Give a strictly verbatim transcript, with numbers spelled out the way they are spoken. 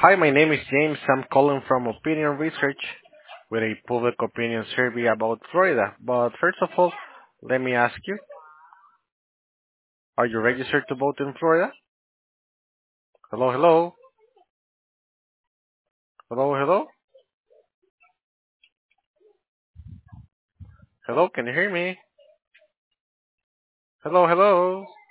Hi, my name is James. I'm calling from Opinion Research with a public opinion survey about Florida. But first of all, let me ask you, are you registered to vote in Florida? Hello, hello, hello, hello, hello, can you hear me? Hello, hello.